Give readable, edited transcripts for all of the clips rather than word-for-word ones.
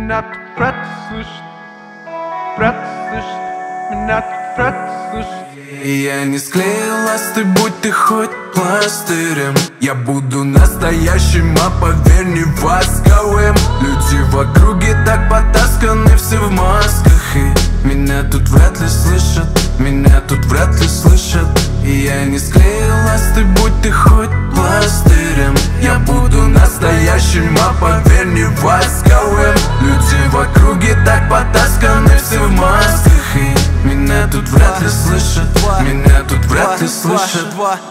меня тут вряд ли слышит, вряд ли слышит, меня тут вряд ли слышит. Я не склеил ласты, будь ты хоть пластырем. Я буду настоящим, а поверь, не восковым. Люди в округе так потасканы, все в масках. И меня тут вряд ли слышат, меня тут вряд ли слышат. И я не склеил ласты, будь ты хоть пластырем. Я буду настоящим, а поверь, не восковым. Люди в округе так потасканы, все в масках. И меня тут вряд ли слышат, меня тут вряд ли слышат.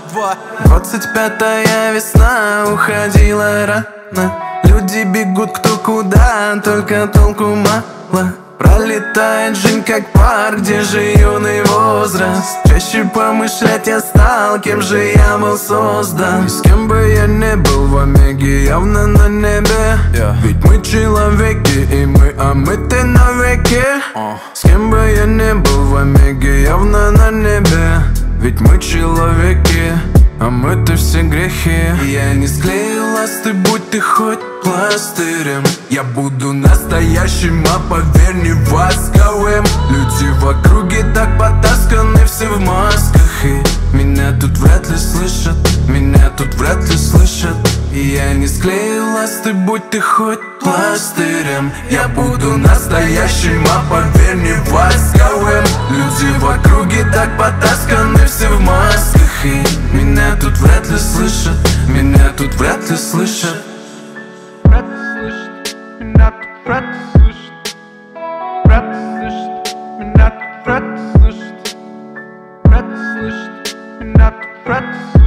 25-я весна уходила рано. Люди бегут кто куда, только толку мало. Пролетает жизнь как парк, где же юный возраст. Чаще помышлять я стал, кем же я был создан. И с кем бы я не был в омеге, явно на небе. Ведь мы человеки, и мы омыты навеки. С кем бы я не был в омеге, явно на небе. Ведь мы человеки, омыты все грехи. Я не склеил ласты, будь ты хоть пластырем. Я буду настоящим, а поверь, не восковым. Люди в округе так потасканы, все в масках. И меня тут вряд ли слышат, меня тут вряд ли слышат. И я не склеил ласты, будь ты хоть пластырем. Я буду настоящим, а поверь, не восковым. Люди в округе так потасканы, все в масках. И меня тут вряд ли слышат, меня тут вряд ли слышат. Вряд ли слышат, меня тут вряд ли слышат, вряд ли слышат, меня тут вряд ли слышат, вряд ли слышат, меня тут вряд ли слышат.